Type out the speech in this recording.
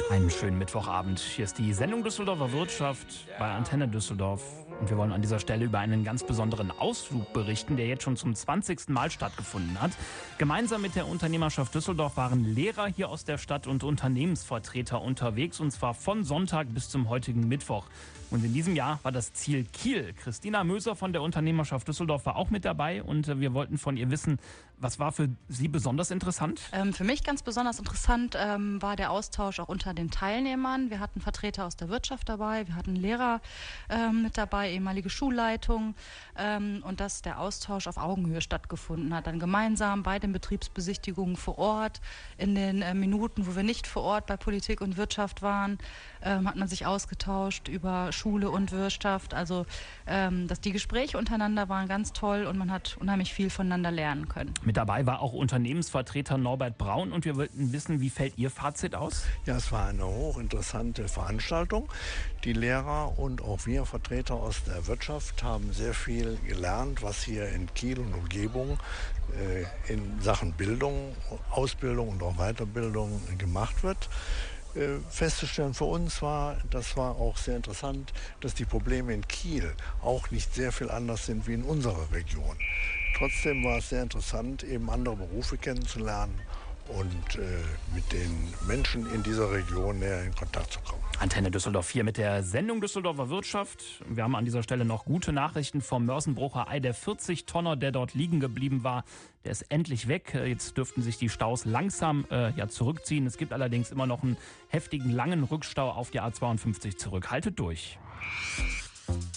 Einen schönen Mittwochabend. Hier ist die Sendung Düsseldorfer Wirtschaft bei Antenne Düsseldorf. Und wir wollen an dieser Stelle über einen ganz besonderen Ausflug berichten, der jetzt schon zum 20. Mal stattgefunden hat. Gemeinsam mit der Unternehmerschaft Düsseldorf waren Lehrer hier aus der Stadt und Unternehmensvertreter unterwegs, und zwar von Sonntag bis zum heutigen Mittwoch. Und in diesem Jahr war das Ziel Kiel. Christina Möser von der Unternehmerschaft Düsseldorf war auch mit dabei, und wir wollten von ihr wissen, was war für Sie besonders interessant? Für mich ganz besonders interessant war der Austausch auch unter den Teilnehmern. Wir hatten Vertreter aus der Wirtschaft dabei, wir hatten Lehrer mit dabei, ehemalige Schulleitung, und dass der Austausch auf Augenhöhe stattgefunden hat. Dann gemeinsam bei den Betriebsbesichtigungen vor Ort, in den Minuten, wo wir nicht vor Ort bei Politik und Wirtschaft waren, hat man sich ausgetauscht über Schule und Wirtschaft. Also dass die Gespräche untereinander waren ganz toll und man hat unheimlich viel voneinander lernen können. Mit dabei war auch Unternehmensvertreter Norbert Braun, und wir wollten wissen, wie fällt Ihr Fazit aus? Ja, es war eine hochinteressante Veranstaltung. Die Lehrer und auch wir Vertreter aus der Wirtschaft haben sehr viel gelernt, was hier in Kiel und Umgebung in Sachen Bildung, Ausbildung und auch Weiterbildung gemacht wird. Festzustellen für uns das war auch sehr interessant, dass die Probleme in Kiel auch nicht sehr viel anders sind wie in unserer Region. Trotzdem war es sehr interessant, eben andere Berufe kennenzulernen und mit den Menschen in dieser Region näher in Kontakt zu kommen. Antenne Düsseldorf hier mit der Sendung Düsseldorfer Wirtschaft. Wir haben an dieser Stelle noch gute Nachrichten vom Mörsenbrucher Ei. Der 40-Tonner, der dort liegen geblieben war, der ist endlich weg. Jetzt dürften sich die Staus langsam zurückziehen. Es gibt allerdings immer noch einen heftigen, langen Rückstau auf die A52 zurück. Haltet durch.